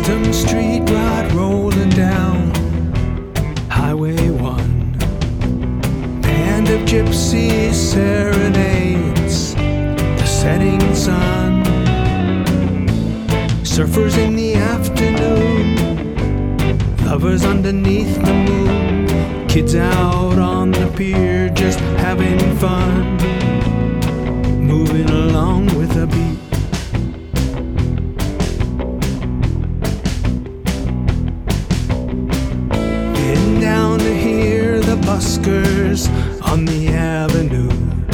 Custom street rod rolling down Highway 1. Band of gypsies serenades the setting sun. Surfers in the afternoon, lovers underneath the moon, kids out on the pier just having fun, moving along with a beat. Getting down to hear the buskers on the avenue,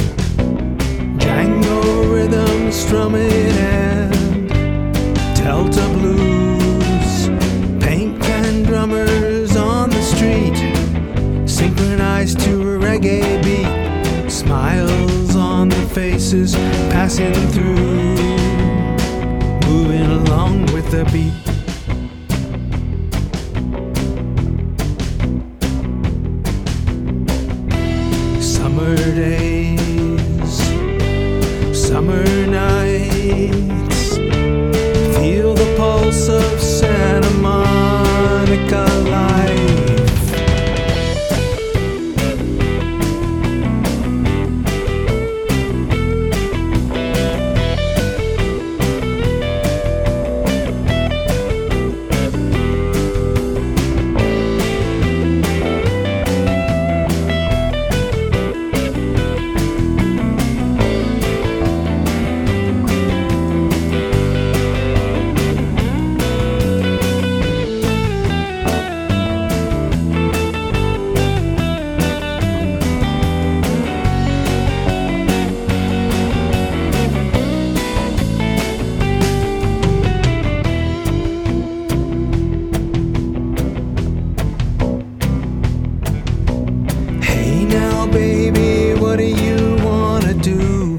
Django rhythm strumming and Delta blues, paint pen drummers on the street, synchronized to a reggae beat, smiles on the faces passing through, moving along with the beat. Summer days, summer nights, feel the pulse of Santa Monica life. Baby, what do you wanna do?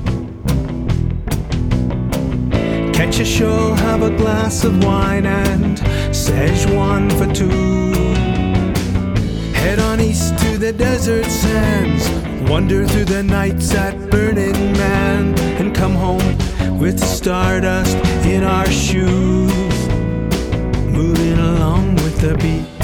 Catch a show, have a glass of wine and Szechuan for two. Head on east to the desert sands, wander through the nights at Burning Man, and come home with stardust in our shoes, moving along with the beat.